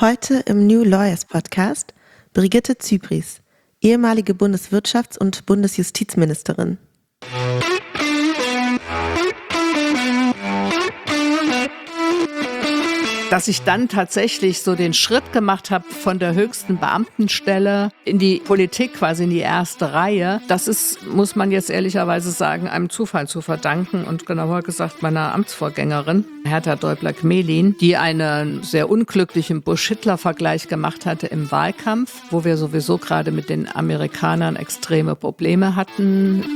Heute im New Lawyers Podcast Brigitte Zypries, ehemalige Bundeswirtschafts- und Bundesjustizministerin. Dass ich dann tatsächlich so den Schritt gemacht habe von der höchsten Beamtenstelle in die Politik, quasi in die erste Reihe, das ist, muss man jetzt ehrlicherweise sagen, einem Zufall zu verdanken und genauer gesagt meiner Amtsvorgängerin, Hertha Däubler-Gmelin, die einen sehr unglücklichen Bush-Hitler-Vergleich gemacht hatte im Wahlkampf, wo wir sowieso gerade mit den Amerikanern extreme Probleme hatten.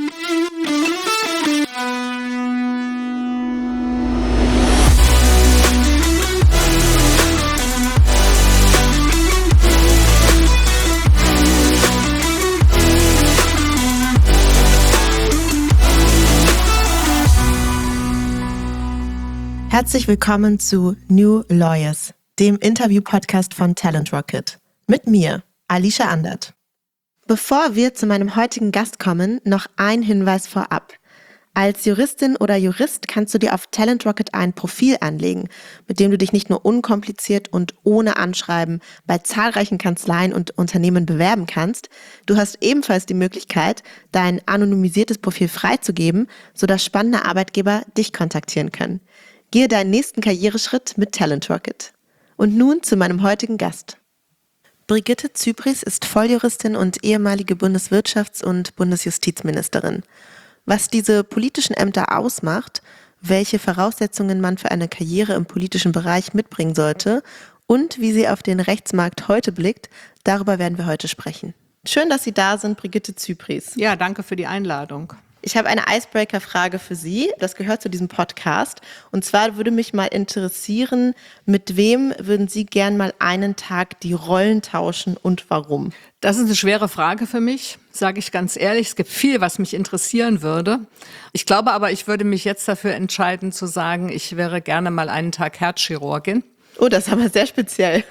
Herzlich willkommen zu New Lawyers, dem Interview-Podcast von Talent Rocket. Mit mir, Alicia Andert. Bevor wir zu meinem heutigen Gast kommen, noch ein Hinweis vorab. Als Juristin oder Jurist kannst du dir auf Talent Rocket ein Profil anlegen, mit dem du dich nicht nur unkompliziert und ohne Anschreiben bei zahlreichen Kanzleien und Unternehmen bewerben kannst, du hast ebenfalls die Möglichkeit, dein anonymisiertes Profil freizugeben, sodass spannende Arbeitgeber dich kontaktieren können. Gehe deinen nächsten Karriereschritt mit Talent Rocket. Und nun zu meinem heutigen Gast. Brigitte Zypries ist Volljuristin und ehemalige Bundeswirtschafts- und Bundesjustizministerin. Was diese politischen Ämter ausmacht, welche Voraussetzungen man für eine Karriere im politischen Bereich mitbringen sollte und wie sie auf den Rechtsmarkt heute blickt, darüber werden wir heute sprechen. Schön, dass Sie da sind, Brigitte Zypries. Ja, danke für die Einladung. Ich habe eine Icebreaker-Frage für Sie. Das gehört zu diesem Podcast. Und zwar würde mich mal interessieren, mit wem würden Sie gern mal einen Tag die Rollen tauschen und warum? Das ist eine schwere Frage für mich, sage ich ganz ehrlich. Es gibt viel, was mich interessieren würde. Ich glaube aber, ich würde mich jetzt dafür entscheiden zu sagen, ich wäre gerne mal einen Tag Herzchirurgin. Oh, das ist aber sehr speziell.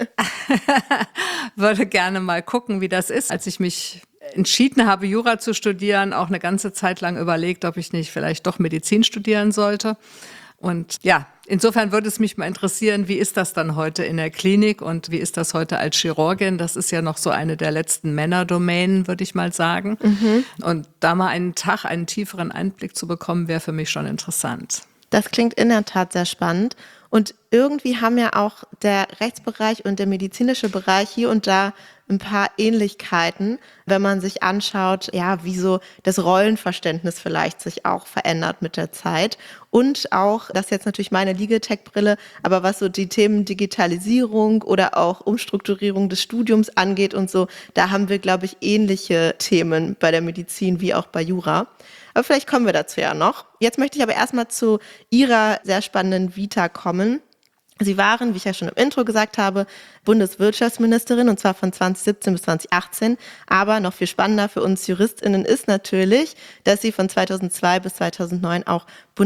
Würde gerne mal gucken, wie das ist. Als ich mich entschieden habe, Jura zu studieren, auch eine ganze Zeit lang überlegt, ob ich nicht vielleicht doch Medizin studieren sollte. Und ja, insofern würde es mich mal interessieren, wie ist das dann heute in der Klinik und wie ist das heute als Chirurgin? Das ist ja noch so eine der letzten Männerdomänen, würde ich mal sagen. Und da mal einen Tag, einen tieferen Einblick zu bekommen, wäre für mich schon interessant. Das klingt in der Tat sehr spannend. Und irgendwie haben ja auch der Rechtsbereich und der medizinische Bereich hier und da ein paar Ähnlichkeiten, wenn man sich anschaut, ja, wie so das Rollenverständnis vielleicht sich auch verändert mit der Zeit. Und auch, das ist jetzt natürlich meine Legal-Tech-Brille, aber was so die Themen Digitalisierung oder auch Umstrukturierung des Studiums angeht und so, da haben wir, glaube ich, ähnliche Themen bei der Medizin wie auch bei Jura. Aber vielleicht kommen wir dazu ja noch. Jetzt möchte ich aber erstmal zu Ihrer sehr spannenden Vita kommen. Sie waren, wie ich ja schon im Intro gesagt habe, Bundeswirtschaftsministerin und zwar von 2017 bis 2018. Aber noch viel spannender für uns JuristInnen ist natürlich, dass Sie von 2002 bis 2009 auch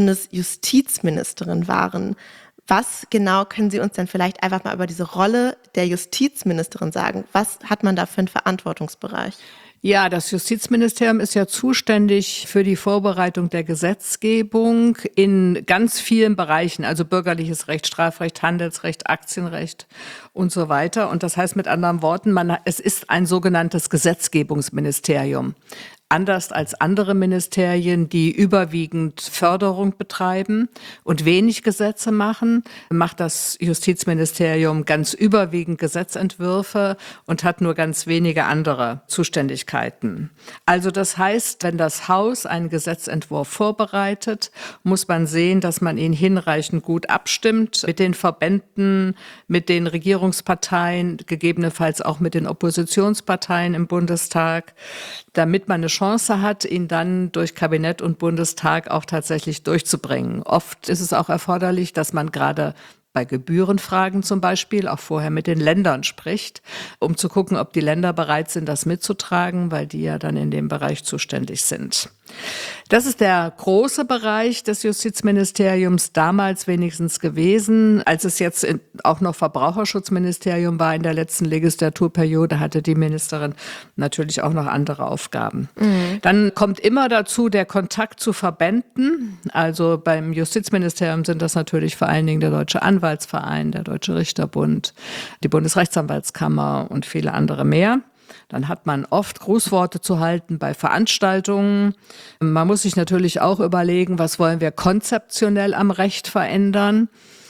Bundesjustizministerin waren. Was genau können Sie uns denn vielleicht einfach mal über diese Rolle der Justizministerin sagen? Was hat man da für einen Verantwortungsbereich? Ja, das Justizministerium ist ja zuständig für die Vorbereitung der Gesetzgebung in ganz vielen Bereichen, also bürgerliches Recht, Strafrecht, Handelsrecht, Aktienrecht und so weiter. Und das heißt mit anderen Worten, es ist ein sogenanntes Gesetzgebungsministerium. Anders als andere Ministerien, die überwiegend Förderung betreiben und wenig Gesetze machen, macht das Justizministerium ganz überwiegend Gesetzentwürfe und hat nur ganz wenige andere Zuständigkeiten. Also das heißt, wenn das Haus einen Gesetzentwurf vorbereitet, muss man sehen, dass man ihn hinreichend gut abstimmt mit den Verbänden, mit den Regierungsparteien, gegebenenfalls auch mit den Oppositionsparteien im Bundestag, damit man eine Chance hat, ihn dann durch Kabinett und Bundestag auch tatsächlich durchzubringen. Oft ist es auch erforderlich, dass man gerade bei Gebührenfragen zum Beispiel auch vorher mit den Ländern spricht, um zu gucken, ob die Länder bereit sind, das mitzutragen, weil die ja dann in dem Bereich zuständig sind. Das ist der große Bereich des Justizministeriums, damals wenigstens gewesen. Als es jetzt auch noch Verbraucherschutzministerium war in der letzten Legislaturperiode, hatte die Ministerin natürlich auch noch andere Aufgaben. Dann kommt immer dazu der Kontakt zu Verbänden. Also beim Justizministerium sind das natürlich vor allen Dingen der Deutsche Anwaltsverein, der Deutsche Richterbund, die Bundesrechtsanwaltskammer und viele andere mehr. Dann hat man oft Grußworte zu halten bei Veranstaltungen. Man muss sich natürlich auch überlegen, was wollen wir konzeptionell am Recht verändern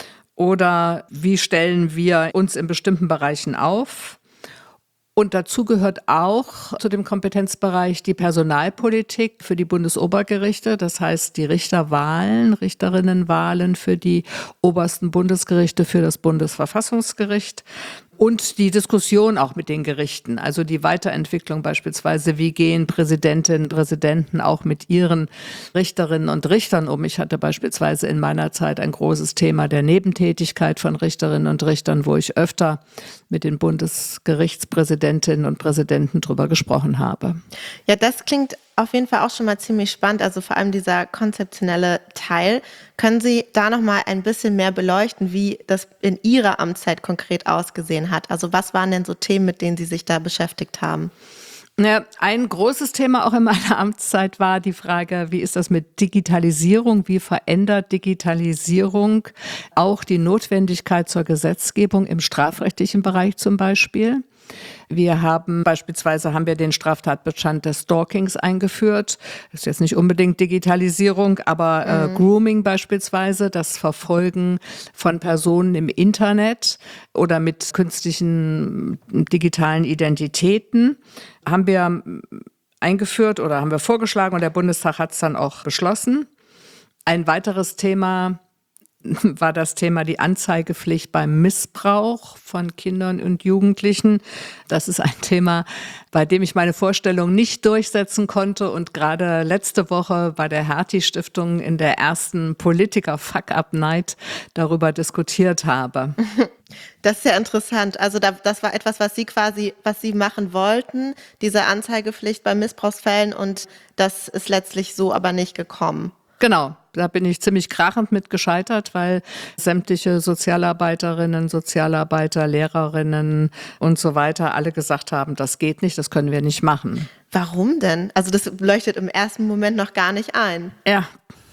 oder wie stellen wir uns in bestimmten Bereichen auf. Und dazu gehört auch zu dem Kompetenzbereich die Personalpolitik für die Bundesobergerichte, das heißt die Richterwahlen, Richterinnenwahlen für die obersten Bundesgerichte, für das Bundesverfassungsgericht. Und die Diskussion auch mit den Gerichten, also die Weiterentwicklung beispielsweise, wie gehen Präsidentinnen und Präsidenten auch mit ihren Richterinnen und Richtern um. Ich hatte beispielsweise in meiner Zeit ein großes Thema der Nebentätigkeit von Richterinnen und Richtern, wo ich öfter mit den Bundesgerichtspräsidentinnen und Präsidenten drüber gesprochen habe. Ja, das klingt auf jeden Fall auch schon mal ziemlich spannend, also vor allem dieser konzeptionelle Teil. Können Sie da noch mal ein bisschen mehr beleuchten, wie das in Ihrer Amtszeit konkret ausgesehen hat? Also was waren denn so Themen, mit denen Sie sich da beschäftigt haben? Ja, ein großes Thema auch in meiner Amtszeit war die Frage, wie ist das mit Digitalisierung? Wie verändert Digitalisierung auch die Notwendigkeit zur Gesetzgebung im strafrechtlichen Bereich zum Beispiel? Wir haben den Straftatbestand des Stalkings eingeführt. Das ist jetzt nicht unbedingt Digitalisierung, aber Grooming beispielsweise, das Verfolgen von Personen im Internet oder mit künstlichen digitalen Identitäten haben wir eingeführt oder haben wir vorgeschlagen und der Bundestag hat es dann auch beschlossen. Ein weiteres Thema war das Thema die Anzeigepflicht beim Missbrauch von Kindern und Jugendlichen. Das ist ein Thema, bei dem ich meine Vorstellung nicht durchsetzen konnte und gerade letzte Woche bei der Hertie-Stiftung in der ersten Politiker-Fuck-Up-Night darüber diskutiert habe. Das ist ja interessant. Also das war etwas, was Sie machen wollten, diese Anzeigepflicht bei Missbrauchsfällen, und das ist letztlich so aber nicht gekommen. Genau, da bin ich ziemlich krachend mit gescheitert, weil sämtliche Sozialarbeiterinnen, Sozialarbeiter, Lehrerinnen und so weiter alle gesagt haben, das geht nicht, das können wir nicht machen. Warum denn? Also das leuchtet im ersten Moment noch gar nicht ein. Ja,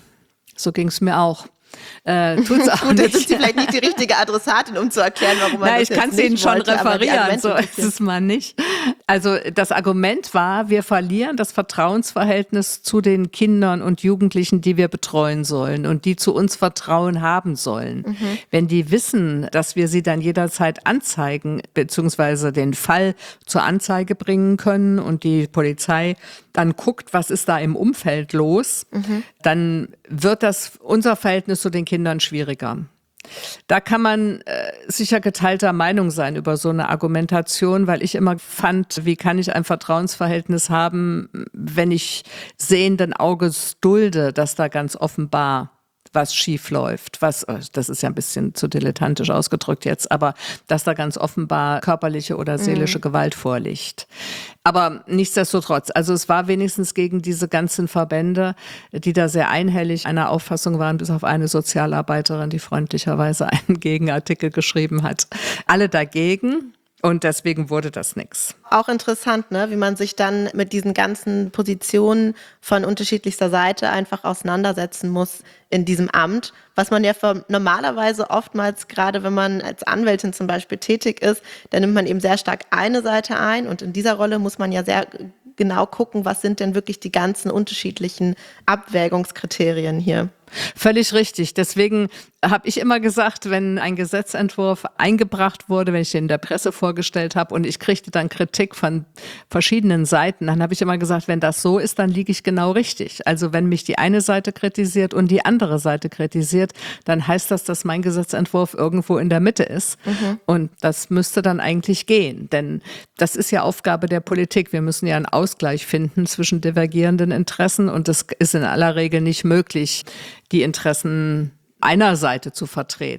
so ging es mir auch. Tut's auch Gut, nicht. jetzt ist sie vielleicht nicht die richtige Adressatin, um zu erklären, warum man das ich kann jetzt es Ihnen nicht schon wollte, referieren, so ist es mal nicht. Also das Argument war, wir verlieren das Vertrauensverhältnis zu den Kindern und Jugendlichen, die wir betreuen sollen und die zu uns Vertrauen haben sollen. Wenn die wissen, dass wir sie dann jederzeit anzeigen, beziehungsweise den Fall zur Anzeige bringen können und die Polizei dann guckt, was ist da im Umfeld los, dann wird das unser Verhältnis zu den Kindern schwieriger. Da kann man sicher geteilter Meinung sein über so eine Argumentation, weil ich immer fand, wie kann ich ein Vertrauensverhältnis haben, wenn ich sehenden Auges dulde, dass da ganz offenbar was schief läuft, das ist ja ein bisschen zu dilettantisch ausgedrückt jetzt, aber dass da ganz offenbar körperliche oder seelische Gewalt vorliegt. Aber nichtsdestotrotz, also es war wenigstens gegen diese ganzen Verbände, die da sehr einhellig einer Auffassung waren, bis auf eine Sozialarbeiterin, die freundlicherweise einen Gegenartikel geschrieben hat, alle dagegen. Und deswegen wurde das nix. Auch interessant, ne, wie man sich dann mit diesen ganzen Positionen von unterschiedlichster Seite einfach auseinandersetzen muss in diesem Amt, was man ja normalerweise oftmals, gerade wenn man als Anwältin zum Beispiel tätig ist, dann nimmt man eben sehr stark eine Seite ein, und in dieser Rolle muss man ja sehr genau gucken, was sind denn wirklich die ganzen unterschiedlichen Abwägungskriterien hier. Völlig richtig. Deswegen habe ich immer gesagt, wenn ein Gesetzentwurf eingebracht wurde, wenn ich den in der Presse vorgestellt habe und ich kriegte dann Kritik von verschiedenen Seiten, dann habe ich immer gesagt, wenn das so ist, dann liege ich genau richtig. Also wenn mich die eine Seite kritisiert und die andere Seite kritisiert, dann heißt das, dass mein Gesetzentwurf irgendwo in der Mitte ist. Und das müsste dann eigentlich gehen, denn das ist ja Aufgabe der Politik. Wir müssen ja einen Ausgleich finden zwischen divergierenden Interessen, und das ist in aller Regel nicht möglich, die Interessen einer Seite zu vertreten.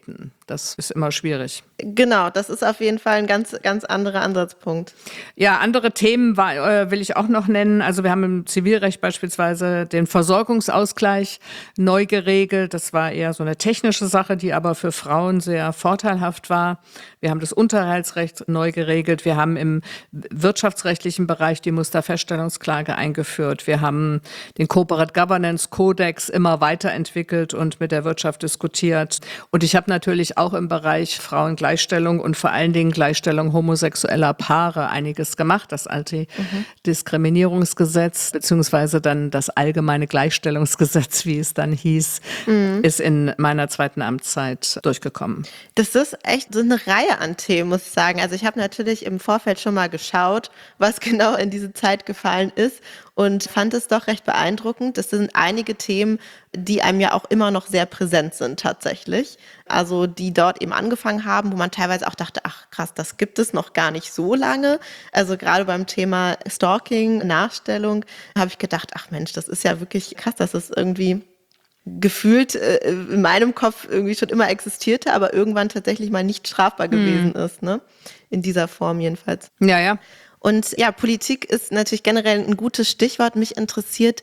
Das ist immer schwierig. Genau, das ist auf jeden Fall ein ganz, ganz anderer Ansatzpunkt. Ja, andere Themen will ich auch noch nennen. Also wir haben im Zivilrecht beispielsweise den Versorgungsausgleich neu geregelt. Das war eher so eine technische Sache, die aber für Frauen sehr vorteilhaft war. Wir haben das Unterhaltsrecht neu geregelt. Wir haben im wirtschaftsrechtlichen Bereich die Musterfeststellungsklage eingeführt. Wir haben den Corporate Governance Kodex immer weiterentwickelt und mit der Wirtschaft diskutiert. Und ich habe natürlich auch im Bereich Frauengleichstellung und vor allen Dingen Gleichstellung homosexueller Paare einiges gemacht. Das Antidiskriminierungsgesetz beziehungsweise dann das allgemeine Gleichstellungsgesetz, wie es dann hieß, ist in meiner zweiten Amtszeit durchgekommen. Das ist echt so eine Reihe an Themen, muss ich sagen. Also ich habe natürlich im Vorfeld schon mal geschaut, was genau in diese Zeit gefallen ist und fand es doch recht beeindruckend. Das sind einige Themen, die einem ja auch immer noch sehr präsent sind tatsächlich. Also die dort eben angefangen haben, wo man teilweise auch dachte, ach krass, das gibt es noch gar nicht so lange. Also gerade beim Thema Stalking, Nachstellung, habe ich gedacht, ach Mensch, das ist ja wirklich krass, dass es irgendwie gefühlt in meinem Kopf irgendwie schon immer existierte, aber irgendwann tatsächlich mal nicht strafbar gewesen ist, ne? In dieser Form jedenfalls. Ja, ja. Und ja, Politik ist natürlich generell ein gutes Stichwort. Mich interessiert,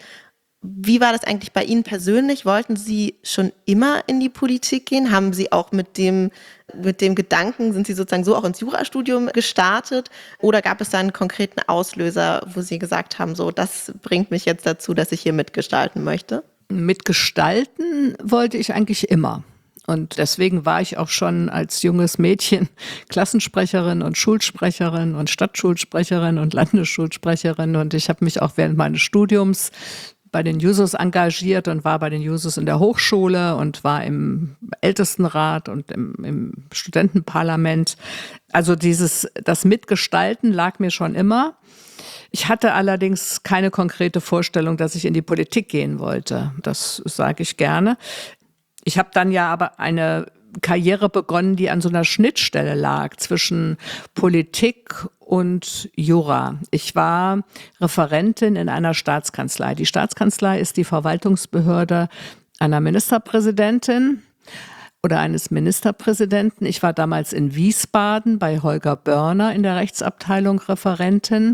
wie war das eigentlich bei Ihnen persönlich? Wollten Sie schon immer in die Politik gehen? Haben Sie auch mit dem Gedanken, sind Sie sozusagen so auch ins Jurastudium gestartet? Oder gab es da einen konkreten Auslöser, wo Sie gesagt haben, so, das bringt mich jetzt dazu, dass ich hier mitgestalten möchte? Mitgestalten wollte ich eigentlich immer. Und deswegen war ich auch schon als junges Mädchen Klassensprecherin und Schulsprecherin und Stadtschulsprecherin und Landesschulsprecherin. Und ich habe mich auch während meines Studiums bei den Jusos engagiert und war bei den Jusos in der Hochschule und war im Ältestenrat und im Studentenparlament. Also das Mitgestalten lag mir schon immer. Ich hatte allerdings keine konkrete Vorstellung, dass ich in die Politik gehen wollte. Das sage ich gerne. Ich habe dann ja aber eine Karriere begonnen, die an so einer Schnittstelle lag zwischen Politik und Jura. Ich war Referentin in einer Staatskanzlei. Die Staatskanzlei ist die Verwaltungsbehörde einer Ministerpräsidentin oder eines Ministerpräsidenten. Ich war damals in Wiesbaden bei Holger Börner in der Rechtsabteilung Referentin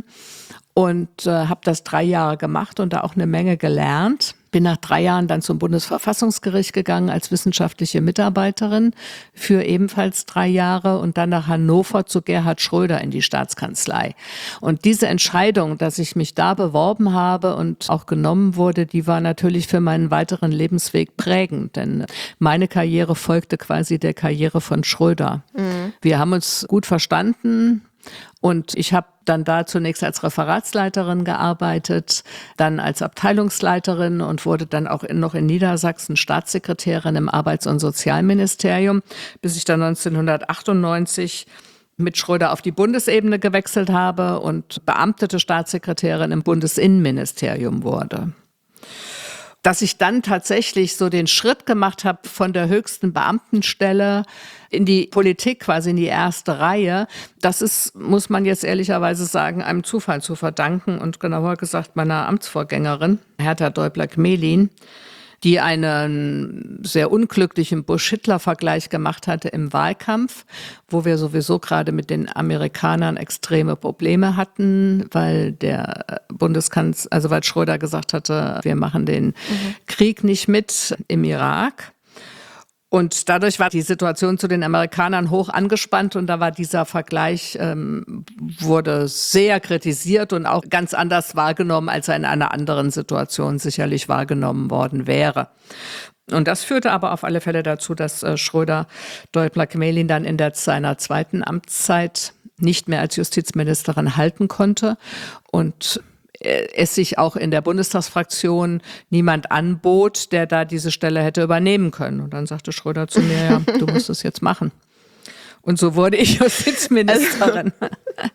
und habe das 3 Jahre gemacht und da auch eine Menge gelernt. Bin nach 3 Jahren dann zum Bundesverfassungsgericht gegangen als wissenschaftliche Mitarbeiterin für ebenfalls 3 Jahre und dann nach Hannover zu Gerhard Schröder in die Staatskanzlei. Und diese Entscheidung, dass ich mich da beworben habe und auch genommen wurde, die war natürlich für meinen weiteren Lebensweg prägend, denn meine Karriere folgte quasi der Karriere von Schröder. Wir haben uns gut verstanden. Und ich habe dann da zunächst als Referatsleiterin gearbeitet, dann als Abteilungsleiterin und wurde dann auch noch in Niedersachsen Staatssekretärin im Arbeits- und Sozialministerium, bis ich dann 1998 mit Schröder auf die Bundesebene gewechselt habe und beamtete Staatssekretärin im Bundesinnenministerium wurde. Dass ich dann tatsächlich so den Schritt gemacht habe von der höchsten Beamtenstelle in die Politik, quasi in die erste Reihe, das ist, muss man jetzt ehrlicherweise sagen, einem Zufall zu verdanken und genauer gesagt meiner Amtsvorgängerin, Hertha Däubler-Gmelin, die einen sehr unglücklichen Bush-Hitler-Vergleich gemacht hatte im Wahlkampf, wo wir sowieso gerade mit den Amerikanern extreme Probleme hatten, weil der Bundeskanzler, also weil Schröder gesagt hatte, wir machen den Krieg nicht mit im Irak. Und dadurch war die Situation zu den Amerikanern hoch angespannt und da war dieser Vergleich, wurde sehr kritisiert und auch ganz anders wahrgenommen, als er in einer anderen Situation sicherlich wahrgenommen worden wäre. Und das führte aber auf alle Fälle dazu, dass Schröder Däubler-Gmelin dann in seiner zweiten Amtszeit nicht mehr als Justizministerin halten konnte und es sich auch in der Bundestagsfraktion niemand anbot, der da diese Stelle hätte übernehmen können. Und dann sagte Schröder zu mir, ja, du musst es jetzt machen. Und so wurde ich Justizministerin.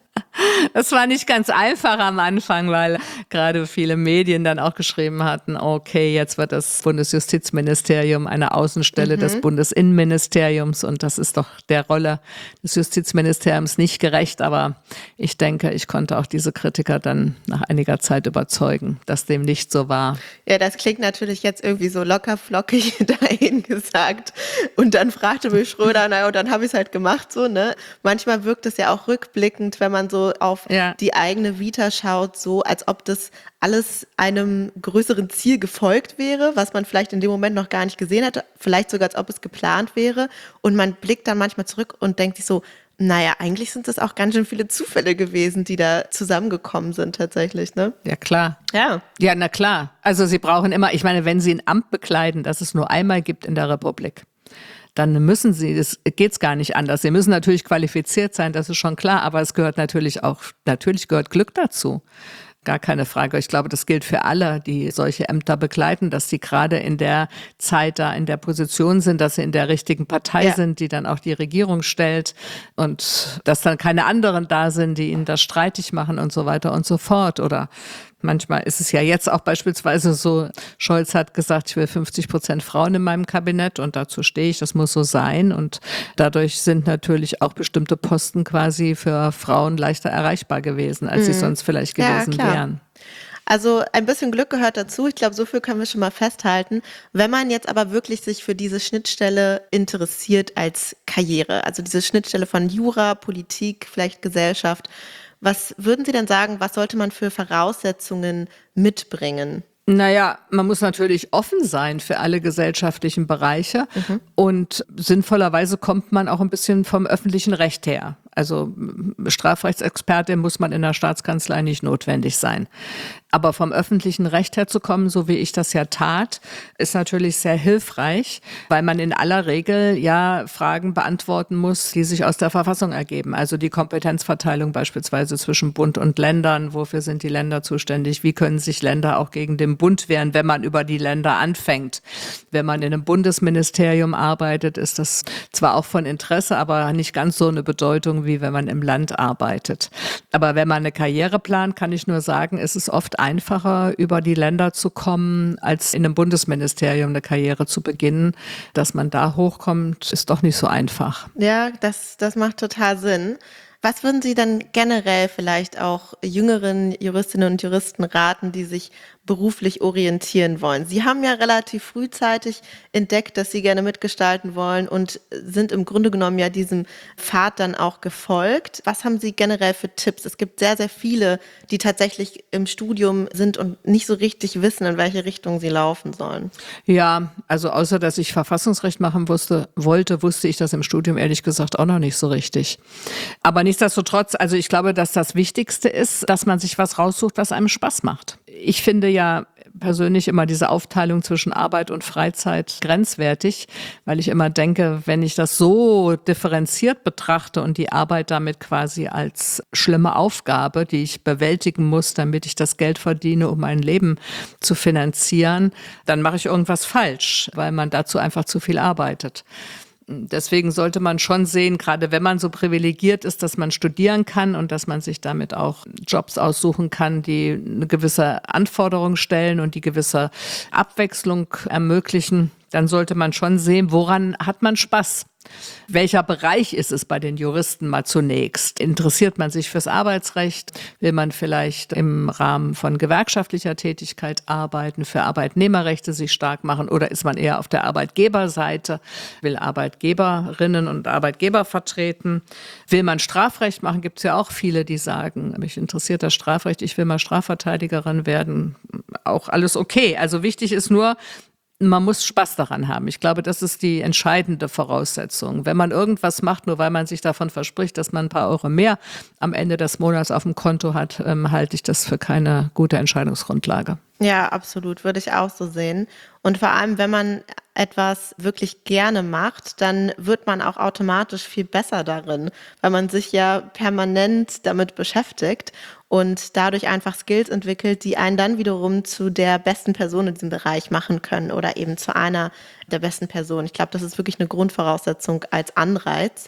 Das war nicht ganz einfach am Anfang, weil gerade viele Medien dann auch geschrieben hatten, okay, jetzt wird das Bundesjustizministerium eine Außenstelle des Bundesinnenministeriums und das ist doch der Rolle des Justizministeriums nicht gerecht. Aber ich denke, ich konnte auch diese Kritiker dann nach einiger Zeit überzeugen, dass dem nicht so war. Ja, das klingt natürlich jetzt irgendwie so locker flockig dahin gesagt. Und dann fragte mich Schröder, naja, und dann habe ich es halt gemacht so, ne? Manchmal wirkt es ja auch rückblickend, wenn man so auf die eigene Vita schaut, so als ob das alles einem größeren Ziel gefolgt wäre, was man vielleicht in dem Moment noch gar nicht gesehen hatte, vielleicht sogar als ob es geplant wäre. Und man blickt dann manchmal zurück und denkt sich so, naja, eigentlich sind das auch ganz schön viele Zufälle gewesen, die da zusammengekommen sind tatsächlich, ne? Ja, klar. Ja. Ja, na klar. Also Sie brauchen immer, ich meine, wenn Sie ein Amt bekleiden, das es nur einmal gibt in der Republik, dann müssen Sie, das geht's gar nicht anders. Sie müssen natürlich qualifiziert sein, das ist schon klar, aber es gehört natürlich gehört Glück dazu. Gar keine Frage. Ich glaube, das gilt für alle, die solche Ämter begleiten, dass sie gerade in der Zeit da in der Position sind, dass sie in der richtigen Partei sind, die dann auch die Regierung stellt und dass dann keine anderen da sind, die ihnen das streitig machen und so weiter und so fort. Oder manchmal ist es ja jetzt auch beispielsweise so, Scholz hat gesagt, ich will 50% Frauen in meinem Kabinett und dazu stehe ich, das muss so sein. Und dadurch sind natürlich auch bestimmte Posten quasi für Frauen leichter erreichbar gewesen, als sie sonst vielleicht gewesen wären. Also ein bisschen Glück gehört dazu. Ich glaube, so viel können wir schon mal festhalten. Wenn man jetzt aber wirklich sich für diese Schnittstelle interessiert als Karriere, also diese Schnittstelle von Jura, Politik, vielleicht Gesellschaft, was würden Sie denn sagen, was sollte man für Voraussetzungen mitbringen? Naja, man muss natürlich offen sein für alle gesellschaftlichen Bereiche und sinnvollerweise kommt man auch ein bisschen vom öffentlichen Recht her. Also Strafrechtsexperte muss man in der Staatskanzlei nicht notwendig sein. Aber vom öffentlichen Recht her zu kommen, so wie ich das ja tat, ist natürlich sehr hilfreich, weil man in aller Regel ja Fragen beantworten muss, die sich aus der Verfassung ergeben. Also die Kompetenzverteilung beispielsweise zwischen Bund und Ländern. Wofür sind die Länder zuständig? Wie können sich Länder auch gegen den Bund wehren, wenn man über die Länder anfängt? Wenn man in einem Bundesministerium arbeitet, ist das zwar auch von Interesse, aber nicht ganz so eine Bedeutung, wie wenn man im Land arbeitet. Aber wenn man eine Karriere plant, kann ich nur sagen, es ist oft einfacher, über die Länder zu kommen, als in einem Bundesministerium eine Karriere zu beginnen. Dass man da hochkommt, ist doch nicht so einfach. Ja, das macht total Sinn. Was würden Sie dann generell vielleicht auch jüngeren Juristinnen und Juristen raten, die sich beruflich orientieren wollen? Sie haben ja relativ frühzeitig entdeckt, dass Sie gerne mitgestalten wollen und sind im Grunde genommen ja diesem Pfad dann auch gefolgt. Was haben Sie generell für Tipps? Es gibt sehr, sehr viele, die tatsächlich im Studium sind und nicht so richtig wissen, in welche Richtung sie laufen sollen. Ja, also außer dass ich Verfassungsrecht machen wusste ich das im Studium ehrlich gesagt auch noch nicht so richtig. Aber nichtsdestotrotz, also ich glaube, dass das Wichtigste ist, dass man sich was raussucht, was einem Spaß macht. Ich finde ja persönlich immer diese Aufteilung zwischen Arbeit und Freizeit grenzwertig, weil ich immer denke, wenn ich das so differenziert betrachte und die Arbeit damit quasi als schlimme Aufgabe, die ich bewältigen muss, damit ich das Geld verdiene, um mein Leben zu finanzieren, dann mache ich irgendwas falsch, weil man dazu einfach zu viel arbeitet. Deswegen sollte man schon sehen, gerade wenn man so privilegiert ist, dass man studieren kann und dass man sich damit auch Jobs aussuchen kann, die eine gewisse Anforderung stellen und die gewisse Abwechslung ermöglichen, dann sollte man schon sehen, woran hat man Spaß. Welcher Bereich ist es bei den Juristen mal zunächst? Interessiert man sich fürs Arbeitsrecht? Will man vielleicht im Rahmen von gewerkschaftlicher Tätigkeit arbeiten, für Arbeitnehmerrechte sich stark machen? Oder ist man eher auf der Arbeitgeberseite, will Arbeitgeberinnen und Arbeitgeber vertreten? Will man Strafrecht machen? Gibt es ja auch viele, die sagen, mich interessiert das Strafrecht, ich will mal Strafverteidigerin werden. Auch alles okay. Also wichtig ist nur, man muss Spaß daran haben. Ich glaube, das ist die entscheidende Voraussetzung. Wenn man irgendwas macht, nur weil man sich davon verspricht, dass man ein paar Euro mehr am Ende des Monats auf dem Konto hat, halte ich das für keine gute Entscheidungsgrundlage. Ja, absolut, würde ich auch so sehen. Und vor allem, wenn man etwas wirklich gerne macht, dann wird man auch automatisch viel besser darin, weil man sich ja permanent damit beschäftigt und dadurch einfach Skills entwickelt, die einen dann wiederum zu der besten Person in diesem Bereich machen können oder eben zu einer der besten Personen. Ich glaube, das ist wirklich eine Grundvoraussetzung als Anreiz.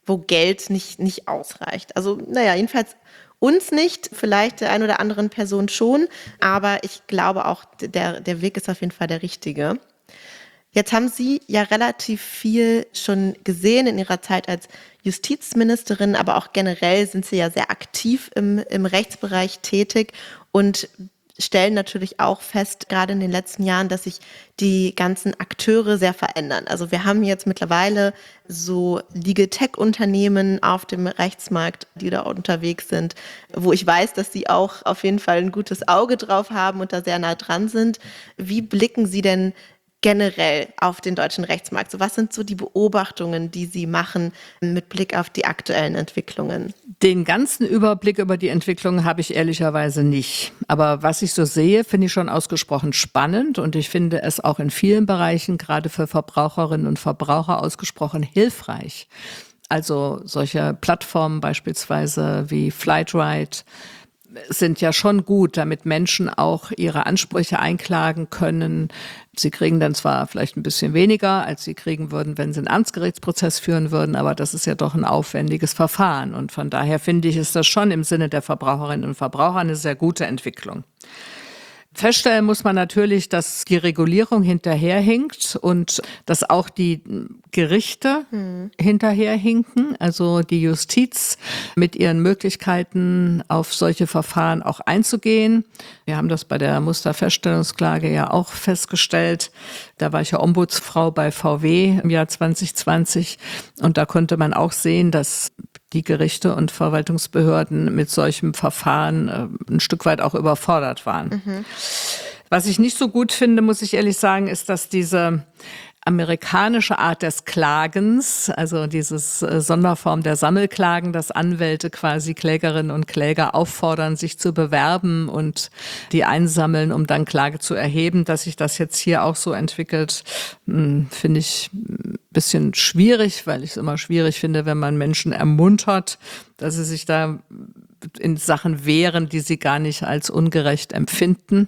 wo Geld nicht ausreicht. Also jedenfalls uns nicht, vielleicht der ein oder anderen Person schon, aber ich glaube auch, der Weg ist auf jeden Fall der richtige. Jetzt haben Sie ja relativ viel schon gesehen in Ihrer Zeit als Justizministerin, aber auch generell sind Sie ja sehr aktiv im Rechtsbereich tätig und stellen natürlich auch fest, gerade in den letzten Jahren, dass sich die ganzen Akteure sehr verändern. Also wir haben jetzt mittlerweile so Legal Tech-Unternehmen auf dem Rechtsmarkt, die da unterwegs sind, wo ich weiß, dass Sie auch auf jeden Fall ein gutes Auge drauf haben und da sehr nah dran sind. Wie blicken Sie denn generell auf den deutschen Rechtsmarkt? So, was sind so die Beobachtungen, die Sie machen mit Blick auf die aktuellen Entwicklungen? Den ganzen Überblick über die Entwicklung habe ich ehrlicherweise nicht. Aber was ich so sehe, finde ich schon ausgesprochen spannend und ich finde es auch in vielen Bereichen, gerade für Verbraucherinnen und Verbraucher, ausgesprochen hilfreich. Also solche Plattformen beispielsweise wie Flightride sind ja schon gut, damit Menschen auch ihre Ansprüche einklagen können. Sie kriegen dann zwar vielleicht ein bisschen weniger, als sie kriegen würden, wenn sie einen Amtsgerichtsprozess führen würden, aber das ist ja doch ein aufwendiges Verfahren. Und von daher finde ich, ist das schon im Sinne der Verbraucherinnen und Verbraucher eine sehr gute Entwicklung. Feststellen muss man natürlich, dass die Regulierung hinterherhinkt und dass auch die Gerichte hinterherhinken, also die Justiz mit ihren Möglichkeiten auf solche Verfahren auch einzugehen. Wir haben das bei der Musterfeststellungsklage ja auch festgestellt. Da war ich ja Ombudsfrau bei VW im Jahr 2020 und da konnte man auch sehen, dass die Gerichte und Verwaltungsbehörden mit solchem Verfahren ein Stück weit auch überfordert waren. Was ich nicht so gut finde, muss ich ehrlich sagen, ist, dass diese amerikanische Art des Klagens, also dieses Sonderform der Sammelklagen, dass Anwälte quasi Klägerinnen und Kläger auffordern, sich zu bewerben und die einsammeln, um dann Klage zu erheben, dass sich das jetzt hier auch so entwickelt, finde ich ein bisschen schwierig, weil ich es immer schwierig finde, wenn man Menschen ermuntert, dass sie sich da in Sachen wehren, die sie gar nicht als ungerecht empfinden.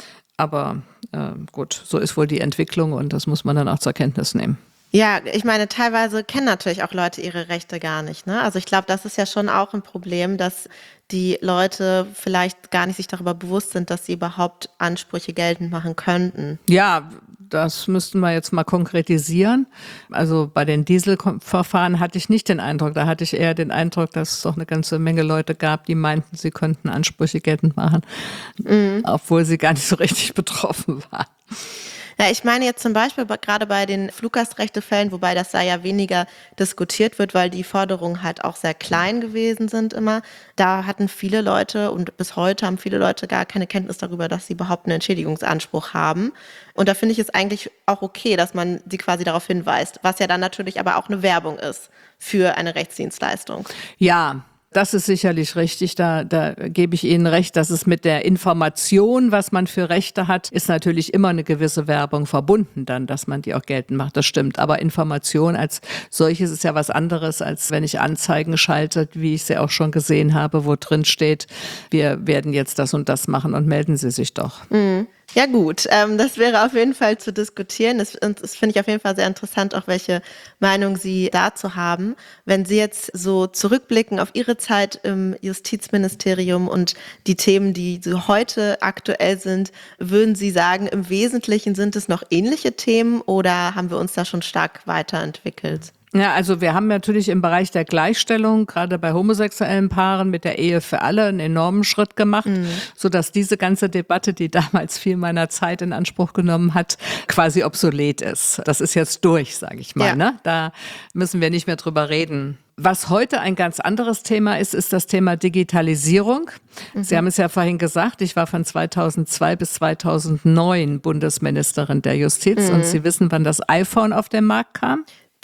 Aber gut, so ist wohl die Entwicklung und das muss man dann auch zur Kenntnis nehmen. Ja, ich meine, teilweise kennen natürlich auch Leute ihre Rechte gar nicht, ne? Also ich glaube, das ist ja schon auch ein Problem, dass die Leute vielleicht gar nicht sich darüber bewusst sind, dass sie überhaupt Ansprüche geltend machen könnten. Ja, das müssten wir jetzt mal konkretisieren. Also bei den Dieselverfahren hatte ich nicht den Eindruck, da hatte ich eher den Eindruck, dass es doch eine ganze Menge Leute gab, die meinten, sie könnten Ansprüche geltend machen, obwohl sie gar nicht so richtig betroffen waren. Ja, ich meine jetzt zum Beispiel gerade bei den Fluggastrechtefällen, wobei das da ja weniger diskutiert wird, weil die Forderungen halt auch sehr klein gewesen sind immer. Da hatten viele Leute und bis heute haben viele Leute gar keine Kenntnis darüber, dass sie überhaupt einen Entschädigungsanspruch haben. Und da finde ich es eigentlich auch okay, dass man sie quasi darauf hinweist, was ja dann natürlich aber auch eine Werbung ist für eine Rechtsdienstleistung. Ja. Das ist sicherlich richtig, da gebe ich Ihnen recht, dass es mit der Information, was man für Rechte hat, ist natürlich immer eine gewisse Werbung verbunden dann, dass man die auch geltend macht, das stimmt. Aber Information als solches ist ja was anderes, als wenn ich Anzeigen schalte, wie ich sie auch schon gesehen habe, wo drin steht, wir werden jetzt das und das machen und melden Sie sich doch. Ja gut, das wäre auf jeden Fall zu diskutieren. Das finde ich auf jeden Fall sehr interessant, auch welche Meinung Sie dazu haben. Wenn Sie jetzt so zurückblicken auf Ihre Zeit im Justizministerium und die Themen, die so heute aktuell sind, würden Sie sagen, im Wesentlichen sind es noch ähnliche Themen oder haben wir uns da schon stark weiterentwickelt? Ja, also wir haben natürlich im Bereich der Gleichstellung, gerade bei homosexuellen Paaren mit der Ehe für alle, einen enormen Schritt gemacht, sodass diese ganze Debatte, die damals viel meiner Zeit in Anspruch genommen hat, quasi obsolet ist. Das ist jetzt durch, sage ich mal. Ja. Ne? Da müssen wir nicht mehr drüber reden. Was heute ein ganz anderes Thema ist, ist das Thema Digitalisierung. Sie haben es ja vorhin gesagt, ich war von 2002 bis 2009 Bundesministerin der Justiz und Sie wissen, wann das iPhone auf den Markt kam?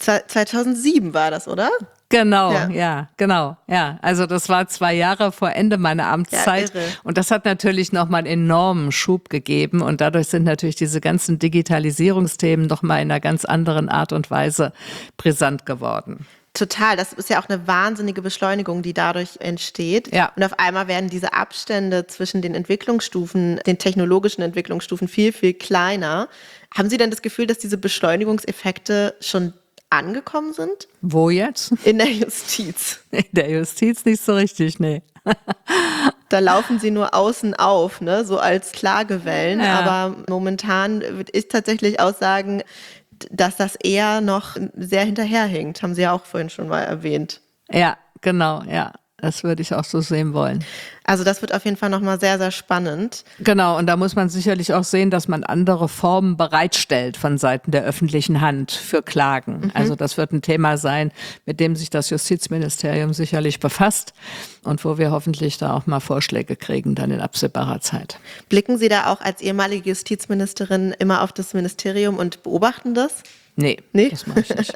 2007 war das, oder? Genau, ja, genau, ja. Also das war 2 Jahre vor Ende meiner Amtszeit. Ja, irre. Und das hat natürlich nochmal einen enormen Schub gegeben. Und dadurch sind natürlich diese ganzen Digitalisierungsthemen nochmal in einer ganz anderen Art und Weise brisant geworden. Total, das ist ja auch eine wahnsinnige Beschleunigung, die dadurch entsteht. Ja. Und auf einmal werden diese Abstände zwischen den Entwicklungsstufen, den technologischen Entwicklungsstufen viel, viel kleiner. Haben Sie denn das Gefühl, dass diese Beschleunigungseffekte schon angekommen sind? Wo jetzt? In der Justiz. In der Justiz nicht so richtig, nee. Da laufen sie nur außen auf, ne, so als Klagewellen. Ja. Aber momentan würde ich tatsächlich auch sagen, dass das eher noch sehr hinterherhinkt. Haben Sie ja auch vorhin schon mal erwähnt. Ja, genau, ja. Das würde ich auch so sehen wollen. Also das wird auf jeden Fall nochmal sehr, sehr spannend. Genau, und da muss man sicherlich auch sehen, dass man andere Formen bereitstellt von Seiten der öffentlichen Hand für Klagen. Also das wird ein Thema sein, mit dem sich das Justizministerium sicherlich befasst und wo wir hoffentlich da auch mal Vorschläge kriegen, dann in absehbarer Zeit. Blicken Sie da auch als ehemalige Justizministerin immer auf das Ministerium und beobachten das? Nee, das mache ich nicht.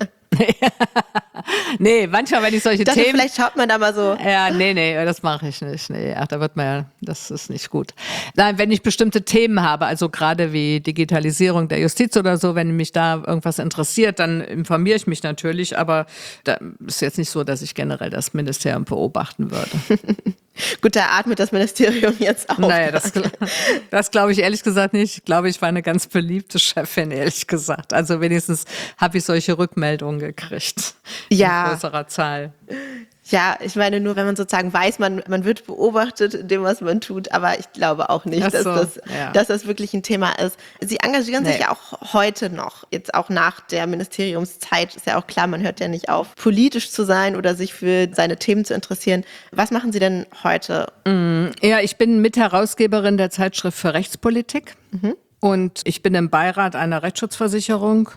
Nee, manchmal, wenn ich solche dachte, Themen... vielleicht schaut man da mal so. Ja, nee, das mache ich nicht. Nee, ach, da wird man ja, das ist nicht gut. Nein, wenn ich bestimmte Themen habe, also gerade wie Digitalisierung der Justiz oder so, wenn mich da irgendwas interessiert, dann informiere ich mich natürlich, aber da ist jetzt nicht so, dass ich generell das Ministerium beobachten würde. Gut, da atmet das Ministerium jetzt auf. Naja, das glaube ich ehrlich gesagt nicht. Ich glaube, ich war eine ganz beliebte Chefin, ehrlich gesagt. Also wenigstens habe ich solche Rückmeldungen gekriegt. Ja. In größerer Zahl. Ja, ich meine nur, wenn man sozusagen weiß, man wird beobachtet in dem, was man tut, aber ich glaube auch nicht, dass das wirklich ein Thema ist. Sie engagieren sich ja auch heute noch, jetzt auch nach der Ministeriumszeit, ist ja auch klar, man hört ja nicht auf, politisch zu sein oder sich für seine Themen zu interessieren. Was machen Sie denn heute? Ja, ich bin Mitherausgeberin der Zeitschrift für Rechtspolitik und ich bin im Beirat einer Rechtsschutzversicherung.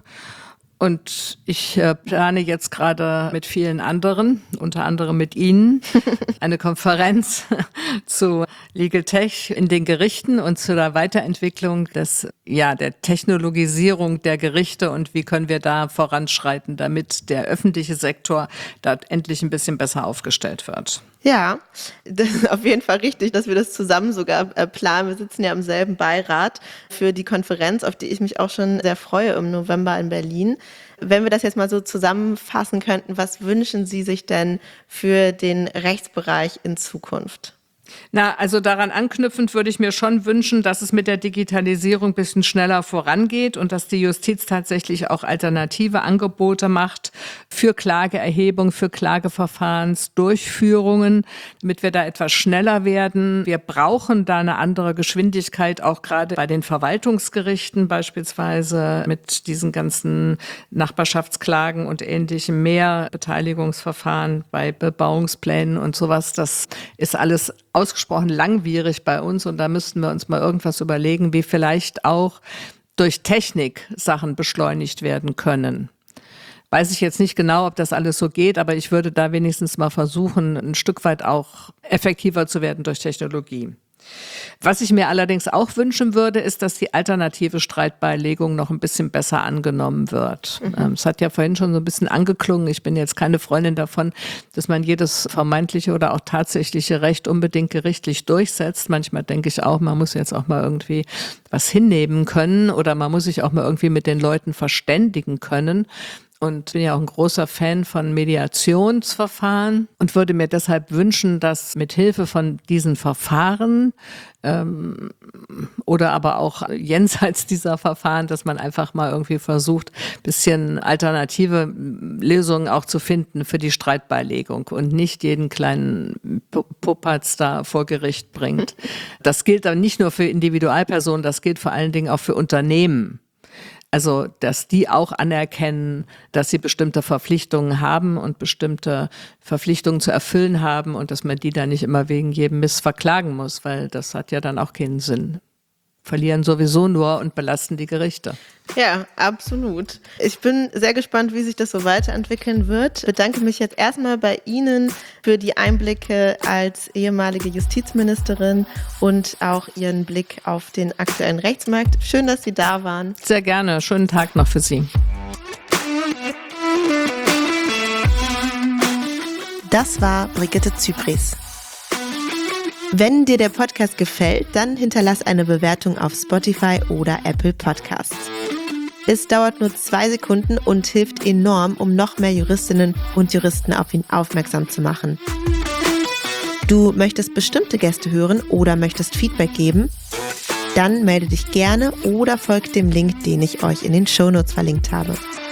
Und ich plane jetzt gerade mit vielen anderen, unter anderem mit Ihnen, eine Konferenz zu Legal Tech in den Gerichten und zu der Weiterentwicklung der Technologisierung der Gerichte und wie können wir da voranschreiten, damit der öffentliche Sektor da endlich ein bisschen besser aufgestellt wird. Ja, das ist auf jeden Fall richtig, dass wir das zusammen sogar planen. Wir sitzen ja im selben Beirat für die Konferenz, auf die ich mich auch schon sehr freue im November in Berlin. Wenn wir das jetzt mal so zusammenfassen könnten, was wünschen Sie sich denn für den Rechtsbereich in Zukunft? Na, also daran anknüpfend würde ich mir schon wünschen, dass es mit der Digitalisierung ein bisschen schneller vorangeht und dass die Justiz tatsächlich auch alternative Angebote macht für Klageerhebung, für Klageverfahrensdurchführungen, damit wir da etwas schneller werden. Wir brauchen da eine andere Geschwindigkeit, auch gerade bei den Verwaltungsgerichten beispielsweise mit diesen ganzen Nachbarschaftsklagen und ähnlichem mehr Beteiligungsverfahren bei Bebauungsplänen und sowas. Das ist alles ausgesprochen langwierig bei uns und da müssten wir uns mal irgendwas überlegen, wie vielleicht auch durch Technik Sachen beschleunigt werden können. Weiß ich jetzt nicht genau, ob das alles so geht, aber ich würde da wenigstens mal versuchen, ein Stück weit auch effektiver zu werden durch Technologie. Was ich mir allerdings auch wünschen würde, ist, dass die alternative Streitbeilegung noch ein bisschen besser angenommen wird. Es hat ja vorhin schon so ein bisschen angeklungen. Ich bin jetzt keine Freundin davon, dass man jedes vermeintliche oder auch tatsächliche Recht unbedingt gerichtlich durchsetzt. Manchmal denke ich auch, man muss jetzt auch mal irgendwie was hinnehmen können oder man muss sich auch mal irgendwie mit den Leuten verständigen können. Und bin ja auch ein großer Fan von Mediationsverfahren und würde mir deshalb wünschen, dass mit Hilfe von diesen Verfahren oder aber auch jenseits dieser Verfahren, dass man einfach mal irgendwie versucht, ein bisschen alternative Lösungen auch zu finden für die Streitbeilegung und nicht jeden kleinen Pupatz da vor Gericht bringt. Das gilt aber nicht nur für Individualpersonen, das gilt vor allen Dingen auch für Unternehmen. Also, dass die auch anerkennen, dass sie bestimmte Verpflichtungen haben und bestimmte Verpflichtungen zu erfüllen haben und dass man die dann nicht immer wegen jedem Mist verklagen muss, weil das hat ja dann auch keinen Sinn. Verlieren sowieso nur und belasten die Gerichte. Ja, absolut. Ich bin sehr gespannt, wie sich das so weiterentwickeln wird. Ich bedanke mich jetzt erstmal bei Ihnen für die Einblicke als ehemalige Justizministerin und auch Ihren Blick auf den aktuellen Rechtsmarkt. Schön, dass Sie da waren. Sehr gerne. Schönen Tag noch für Sie. Das war Brigitte Zypries. Wenn dir der Podcast gefällt, dann hinterlass eine Bewertung auf Spotify oder Apple Podcasts. Es dauert nur 2 Sekunden und hilft enorm, um noch mehr Juristinnen und Juristen auf ihn aufmerksam zu machen. Du möchtest bestimmte Gäste hören oder möchtest Feedback geben? Dann melde dich gerne oder folg dem Link, den ich euch in den Shownotes verlinkt habe.